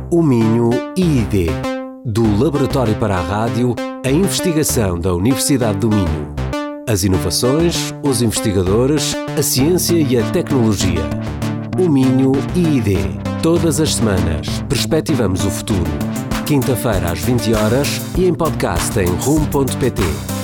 O Minho IID. Do Laboratório para a Rádio, a investigação da Universidade do Minho. As inovações, os investigadores, a ciência e a tecnologia. O Minho IID. Todas as semanas, perspectivamos o futuro. Quinta-feira às 20 horas e em podcast em rum.pt.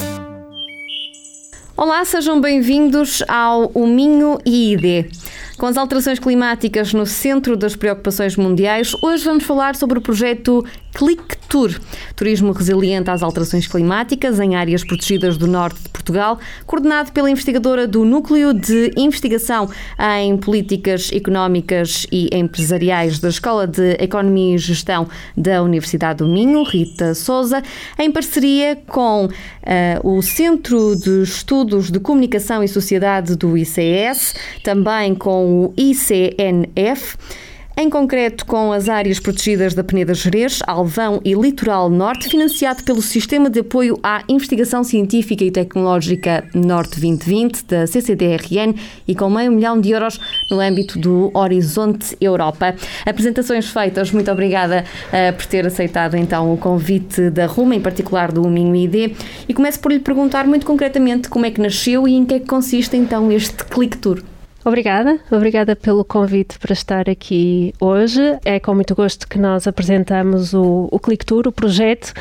Olá, sejam bem-vindos ao O Minho IID. Com as alterações climáticas no centro das preocupações mundiais, hoje vamos falar sobre o projeto ClickTour, turismo resiliente às alterações climáticas em áreas protegidas do norte de Portugal, coordenado pela investigadora do Núcleo de Investigação em Políticas Económicas e Empresariais da Escola de Economia e Gestão da Universidade do Minho, Rita Sousa, em parceria com o Centro de Estudos de Comunicação e Sociedade do ICS, também com o ICNF, em concreto com as áreas protegidas da Peneda Gerês, Alvão e Litoral Norte, financiado pelo Sistema de Apoio à Investigação Científica e Tecnológica Norte 2020, da CCDRN, e com €500 mil no âmbito do Horizonte Europa. Apresentações feitas, muito obrigada por ter aceitado então o convite da RUM, em particular do Minho IID, e começo por lhe perguntar muito concretamente como é que nasceu e em que é que consiste então este ClickTour. Obrigada pelo convite para estar aqui hoje. É com muito gosto que nós apresentamos o ClickTour, o projeto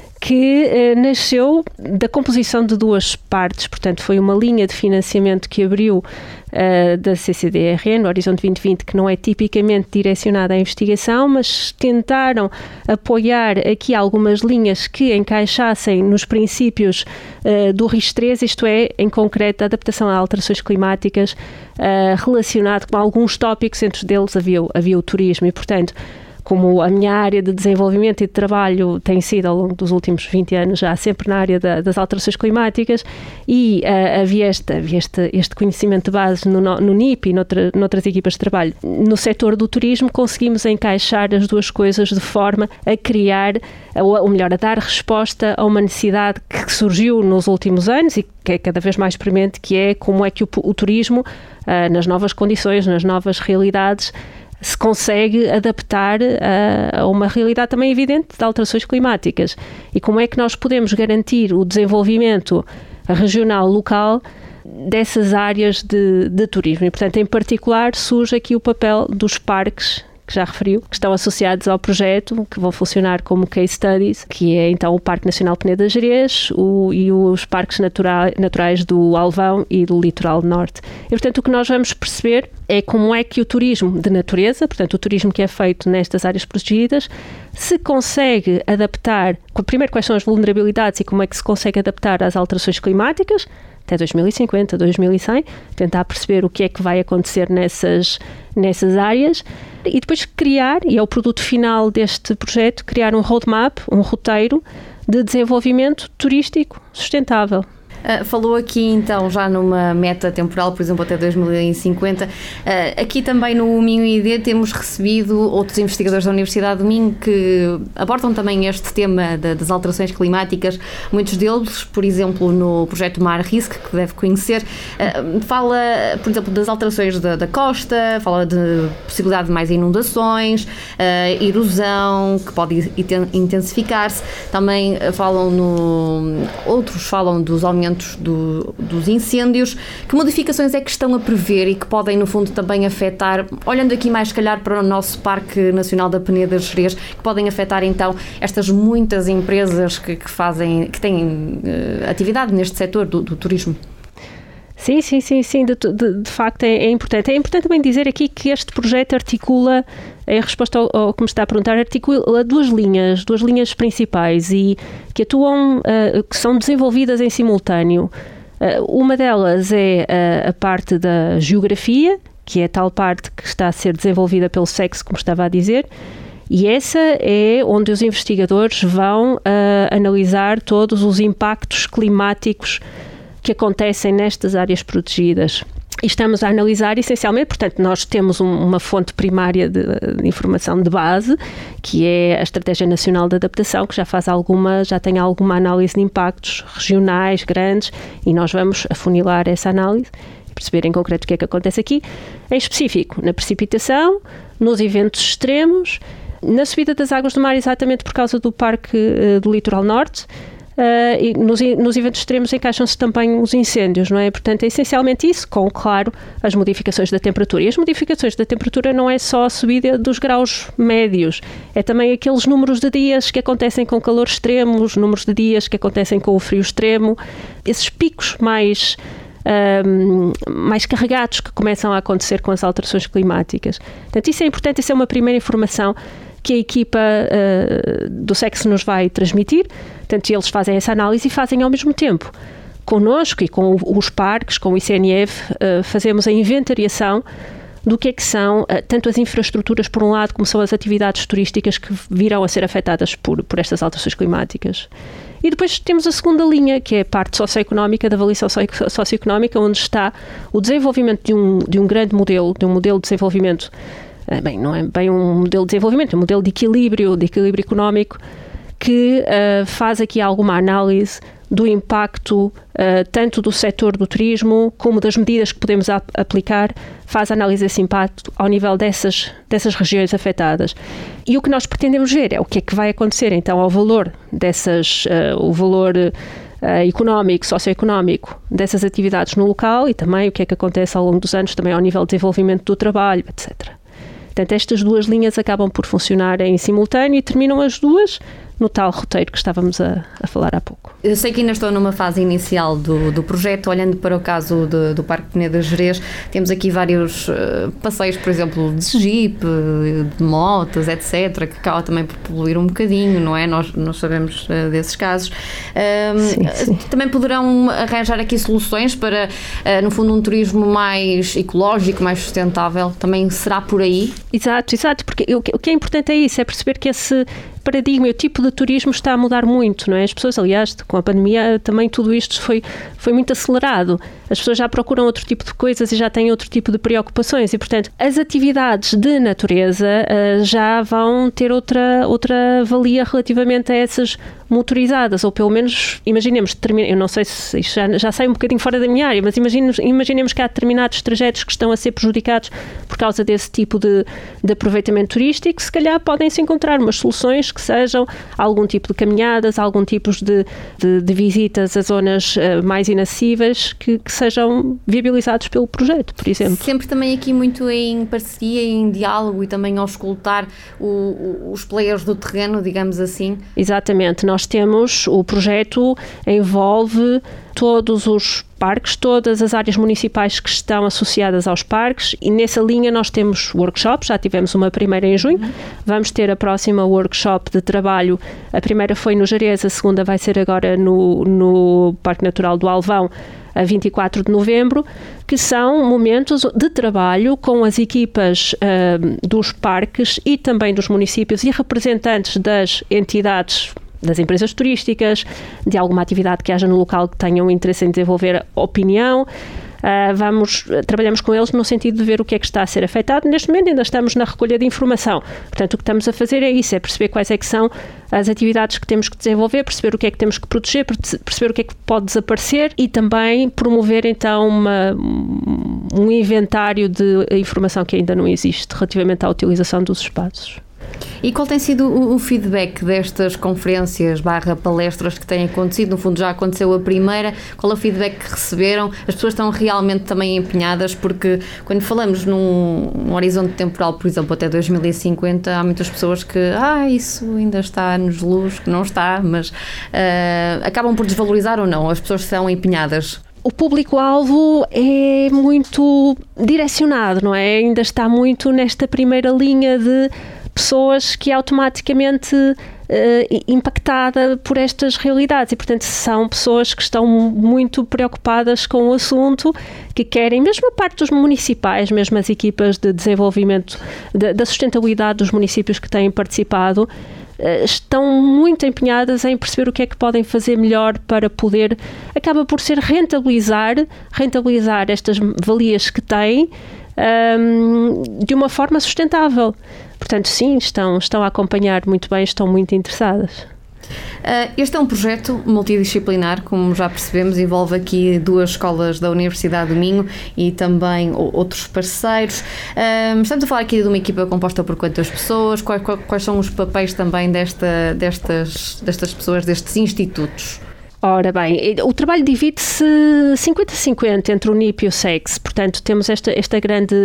que nasceu da composição de duas partes, portanto foi uma linha de financiamento que abriu da CCDRN, no Horizonte 2020, que não é tipicamente direcionada à investigação, mas tentaram apoiar aqui algumas linhas que encaixassem nos princípios do RIS3, isto é, em concreto, a adaptação a alterações climáticas, relacionado com alguns tópicos, entre deles havia o turismo e, portanto, como a minha área de desenvolvimento e de trabalho tem sido ao longo dos últimos 20 anos já sempre na área das alterações climáticas e havia este conhecimento de base no NIP e noutras equipas de trabalho. No setor do turismo conseguimos encaixar as duas coisas de forma a criar, ou melhor, a dar resposta a uma necessidade que surgiu nos últimos anos e que é cada vez mais premente, que é como é que o turismo, nas novas condições, nas novas realidades, se consegue adaptar a uma realidade também evidente de alterações climáticas e como é que nós podemos garantir o desenvolvimento regional, local, dessas áreas de turismo. E, portanto, em particular, surge aqui o papel dos parques, que já referiu, que estão associados ao projeto, que vão funcionar como case studies, que é então o Parque Nacional Peneda Gerês e os parques naturais do Alvão e do Litoral Norte. E, portanto, o que nós vamos perceber é como é que o turismo de natureza, portanto, o turismo que é feito nestas áreas protegidas, se consegue adaptar, primeiro quais são as vulnerabilidades e como é que se consegue adaptar às alterações climáticas, até 2050, 2100, tentar perceber o que é que vai acontecer nessas áreas e depois criar, e é o produto final deste projeto, criar um roadmap, um roteiro de desenvolvimento turístico sustentável. Falou aqui então já numa meta temporal, por exemplo, até 2050. Aqui também no Minho IID temos recebido outros investigadores da Universidade do Minho que abordam também este tema das alterações climáticas. Muitos deles, por exemplo, no projeto Mar Risk, que deve conhecer, fala, por exemplo, das alterações da costa, fala de possibilidade de mais inundações, erosão, que pode intensificar-se. Também outros falam dos aumentos dos incêndios. Que modificações é que estão a prever e que podem, no fundo, também afetar, olhando aqui mais, se calhar, para o nosso Parque Nacional da Peneda Gerês, que podem afetar, então, estas muitas empresas que têm atividade neste setor do turismo? Sim, de facto é importante. É importante também dizer aqui que este projeto articula, em resposta ao que me está a perguntar, articula duas linhas principais e que atuam, que são desenvolvidas em simultâneo. Uma delas é a parte da geografia, que é a tal parte que está a ser desenvolvida pelo SEX, como estava a dizer, e essa é onde os investigadores vão analisar todos os impactos climáticos que acontecem nestas áreas protegidas. E estamos a analisar essencialmente, portanto, nós temos uma fonte primária de informação de base, que é a Estratégia Nacional de Adaptação, que já tem alguma análise de impactos regionais, grandes, e nós vamos afunilar essa análise e perceber em concreto o que é que acontece aqui, em específico na precipitação, nos eventos extremos, Na subida das águas do mar, exatamente por causa do Parque do Litoral Norte, e nos eventos extremos encaixam-se também os incêndios, não é? Portanto, é essencialmente isso, com, claro, as modificações da temperatura. E as modificações da temperatura não é só a subida dos graus médios, é também aqueles números de dias que acontecem com calor extremo, os números de dias que acontecem com o frio extremo, esses picos mais carregados que começam a acontecer com as alterações climáticas. Portanto, isso é importante, isso é uma primeira informação que a equipa do SECS nos vai transmitir. Portanto, eles fazem essa análise e fazem ao mesmo tempo. Connosco e com os parques, com o ICNF, fazemos a inventariação do que é que são tanto as infraestruturas, por um lado, como são as atividades turísticas que virão a ser afetadas por estas alterações climáticas. E depois temos a segunda linha, que é a parte socioeconómica, da avaliação socioeconómica, onde está o desenvolvimento de um grande modelo, de um modelo de desenvolvimento. Bem, não é bem um modelo de desenvolvimento, é um modelo de equilíbrio económico, que faz aqui alguma análise do impacto tanto do setor do turismo como das medidas que podemos aplicar, faz análise desse impacto ao nível dessas regiões afetadas. E o que nós pretendemos ver é o que é que vai acontecer então ao valor o valor económico, socioeconómico dessas atividades no local e também o que é que acontece ao longo dos anos também ao nível de desenvolvimento do trabalho, etc. Portanto, estas duas linhas acabam por funcionar em simultâneo e terminam as duas no tal roteiro que estávamos a falar há pouco. Eu sei que ainda estou numa fase inicial do projeto, olhando para o caso do Parque Peneda Gerês, temos aqui vários passeios, por exemplo, de jeep, de motas, etc., que acaba também por poluir um bocadinho, não é? Nós sabemos desses casos. Sim. Também poderão arranjar aqui soluções para, no fundo, um turismo mais ecológico, mais sustentável, também será por aí? Exato, porque o que é importante é isso, é perceber que esse paradigma e o tipo de turismo está a mudar muito, não é? As pessoas, aliás, com a pandemia também tudo isto foi muito acelerado. As pessoas já procuram outro tipo de coisas e já têm outro tipo de preocupações e, portanto, as atividades de natureza já vão ter outra valia relativamente a essas motorizadas, ou pelo menos, imaginemos, eu não sei se isto já sai um bocadinho fora da minha área, mas imaginemos que há determinados trajetos que estão a ser prejudicados por causa desse tipo de aproveitamento turístico, se calhar podem-se encontrar umas soluções que sejam algum tipo de caminhadas, algum tipo de visitas a zonas mais inacessíveis que sejam viabilizados pelo projeto, por exemplo. Sempre também aqui muito em parceria, em diálogo e também ao escutar os players do terreno, digamos assim. Exatamente. Nós temos, o projeto envolve todos os parques, todas as áreas municipais que estão associadas aos parques e nessa linha nós temos workshops, já tivemos uma primeira em junho, vamos ter a próxima workshop de trabalho, a primeira foi no Gerês, a segunda vai ser agora no Parque Natural do Alvão, a 24 de novembro, que são momentos de trabalho com as equipas dos parques e também dos municípios e representantes das entidades, das empresas turísticas, de alguma atividade que haja no local que tenham interesse em desenvolver opinião. Trabalhamos com eles no sentido de ver o que é que está a ser afetado. Neste momento ainda estamos na recolha de informação. Portanto, o que estamos a fazer é isso, é perceber quais é que são as atividades que temos que desenvolver, perceber o que é que temos que proteger, perceber o que é que pode desaparecer e também promover então um inventário de informação que ainda não existe relativamente à utilização dos espaços. E qual tem sido o feedback destas conferências / palestras que têm acontecido? No fundo já aconteceu a primeira, qual é o feedback que receberam? As pessoas estão realmente também empenhadas porque quando falamos num horizonte temporal, por exemplo, até 2050, há muitas pessoas que isso ainda está nos luz, que não está, mas acabam por desvalorizar ou não? As pessoas são empenhadas? O público-alvo é muito direcionado, não é? Ainda está muito nesta primeira linha de pessoas que automaticamente impactada por estas realidades e, portanto, são pessoas que estão muito preocupadas com o assunto, que querem, mesmo a parte dos municipais, mesmo as equipas de desenvolvimento da sustentabilidade dos municípios que têm participado, estão muito empenhadas em perceber o que é que podem fazer melhor para poder, acaba por ser rentabilizar estas valias que têm de uma forma sustentável. Portanto, sim, estão a acompanhar muito bem, estão muito interessadas. Este é um projeto multidisciplinar, como já percebemos, envolve aqui 2 escolas da Universidade do Minho e também outros parceiros. Estamos a falar aqui de uma equipa composta por quantas pessoas? Quais são os papéis também destas pessoas, destes institutos? Ora bem, o trabalho divide-se 50-50 entre o NIP e o SEX, portanto temos este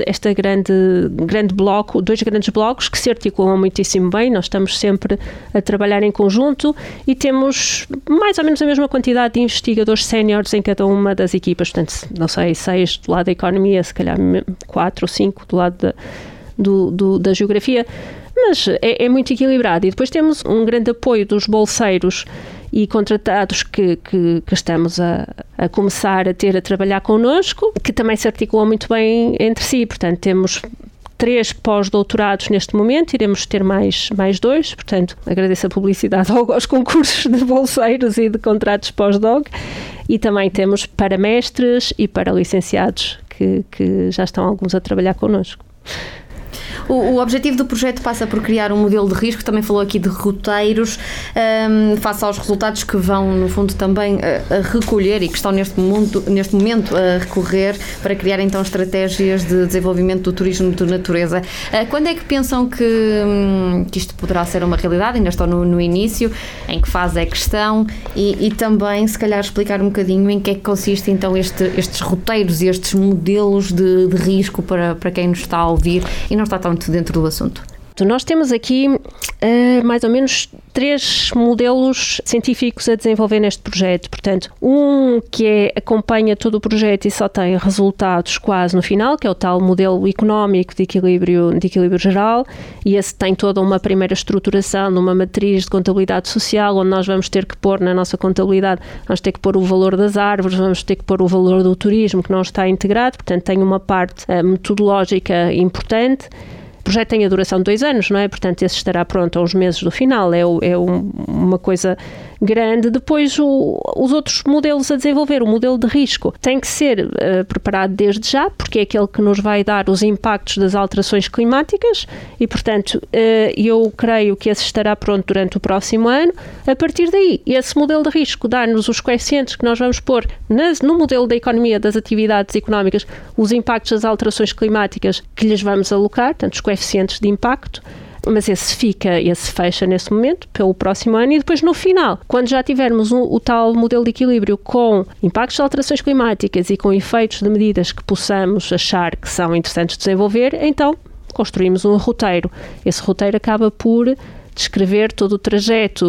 grande bloco, 2 grandes blocos que se articulam muitíssimo bem, nós estamos sempre a trabalhar em conjunto e temos mais ou menos a mesma quantidade de investigadores séniores em cada uma das equipas, portanto, não sei, 6 do lado da economia, se calhar 4 ou 5 do lado da geografia, mas é muito equilibrado. E depois temos um grande apoio dos bolseiros e contratados que estamos a começar a trabalhar connosco, que também se articulam muito bem entre si. Portanto, temos 3 pós-doutorados neste momento, iremos ter mais 2, portanto, agradeço a publicidade aos concursos de bolseiros e de contratos pós-doc, e também temos para mestres e para licenciados que já estão alguns a trabalhar connosco. O objetivo do projeto passa por criar um modelo de risco, também falou aqui de roteiros, face aos resultados que vão, no fundo, também a recolher e que estão neste momento a recorrer para criar então estratégias de desenvolvimento do turismo de natureza. Quando é que pensam que isto poderá ser uma realidade? Ainda estão no início, em que fase é que estão e também, se calhar, explicar um bocadinho em que é que consiste então estes roteiros e estes modelos de risco para quem nos está a ouvir e não está tão dentro do assunto. Nós temos aqui mais ou menos 3 modelos científicos a desenvolver neste projeto. Portanto, um que acompanha todo o projeto e só tem resultados quase no final, que é o tal modelo económico de equilíbrio geral, e esse tem toda uma primeira estruturação numa matriz de contabilidade social, onde nós vamos ter que pôr na nossa contabilidade, vamos ter que pôr o valor das árvores, vamos ter que pôr o valor do turismo, que não está integrado, portanto tem uma parte metodológica importante. O projeto tem a duração de 2 anos, não é? Portanto, esse estará pronto a uns meses do final, uma coisa grande. Depois, os outros modelos a desenvolver, o modelo de risco, tem que ser preparado desde já, porque é aquele que nos vai dar os impactos das alterações climáticas e, portanto, eu creio que esse estará pronto durante o próximo ano. A partir daí, esse modelo de risco dá-nos os coeficientes que nós vamos pôr no modelo da economia, das atividades económicas, os impactos das alterações climáticas que lhes vamos alocar, portanto, os coeficientes de impacto, mas esse fecha nesse momento, pelo próximo ano, e depois no final, quando já tivermos o tal modelo de equilíbrio com impactos de alterações climáticas e com efeitos de medidas que possamos achar que são interessantes de desenvolver, então construímos um roteiro. Esse roteiro acaba por descrever todo o trajeto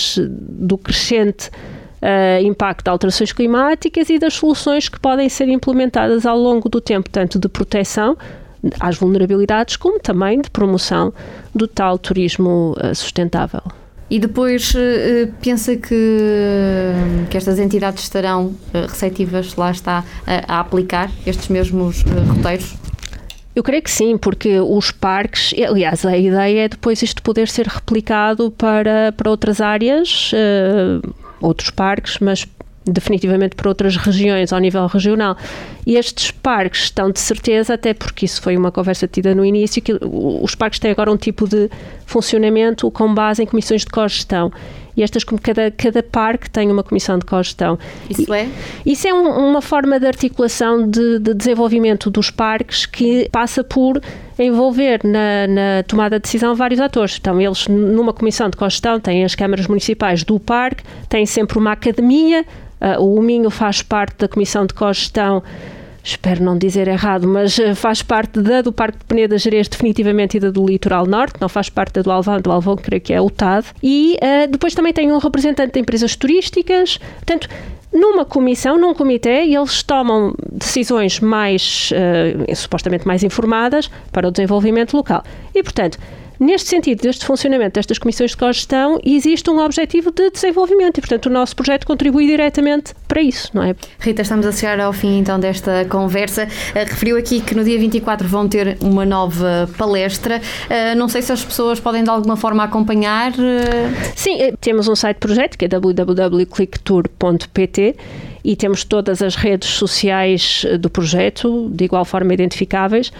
do crescente impacto de alterações climáticas e das soluções que podem ser implementadas ao longo do tempo, tanto de proteção às vulnerabilidades, como também de promoção do tal turismo sustentável. E depois pensa que estas entidades estarão receptivas, lá está, a aplicar estes mesmos roteiros? Eu creio que sim, porque os parques, aliás, a ideia é depois isto poder ser replicado para outras áreas, outros parques, mas definitivamente para outras regiões ao nível regional. E estes parques estão de certeza, até porque isso foi uma conversa tida no início, que os parques têm agora um tipo de funcionamento com base em comissões de cogestão. E cada parque tem uma comissão de cogestão. Isso é uma forma de articulação de desenvolvimento dos parques que passa por envolver na tomada de decisão vários atores. Então, eles, numa comissão de cogestão, têm as câmaras municipais do parque, têm sempre uma academia, o Minho faz parte da comissão de cogestão, espero não dizer errado, mas faz parte do Parque de Peneda Gerês definitivamente e da do Litoral Norte, não faz parte da do Alvão creio que é o TAD, e depois também tem um representante de empresas turísticas, portanto, num comitê, eles tomam decisões supostamente mais informadas para o desenvolvimento local. E, portanto, neste sentido, deste funcionamento destas comissões de cogestão, existe um objetivo de desenvolvimento e, portanto, o nosso projeto contribui diretamente para isso, não é? Rita, estamos a chegar ao fim, então, desta conversa. Referiu aqui que no dia 24 vão ter uma nova palestra. Não sei se as pessoas podem, de alguma forma, acompanhar. Sim, temos um site de projeto, que é www.clicktour.pt, e temos todas as redes sociais do projeto, de igual forma identificáveis.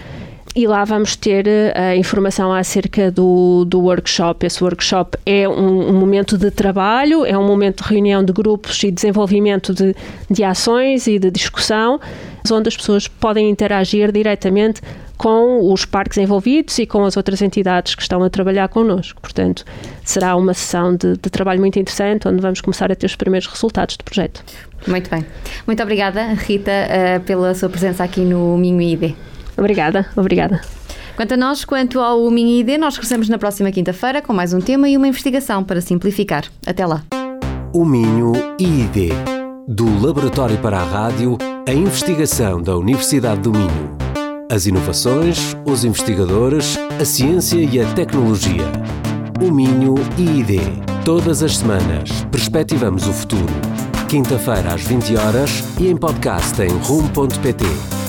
E lá vamos ter a informação acerca do workshop. Esse workshop é um momento de trabalho, é um momento de reunião de grupos e desenvolvimento de ações e de discussão, onde as pessoas podem interagir diretamente com os parques envolvidos e com as outras entidades que estão a trabalhar connosco. Portanto, será uma sessão de trabalho muito interessante, onde vamos começar a ter os primeiros resultados do projeto. Muito bem. Muito obrigada, Rita, pela sua presença aqui no Minho ID. Obrigada. Quanto a nós, quanto ao Minho ID, nós regressamos na próxima quinta-feira com mais um tema e uma investigação para simplificar. Até lá. O Minho ID, do Laboratório para a Rádio, a investigação da Universidade do Minho. As inovações, os investigadores, a ciência e a tecnologia. O Minho ID. Todas as semanas, perspectivamos o futuro. Quinta-feira às 20 horas e em podcast em rum.pt.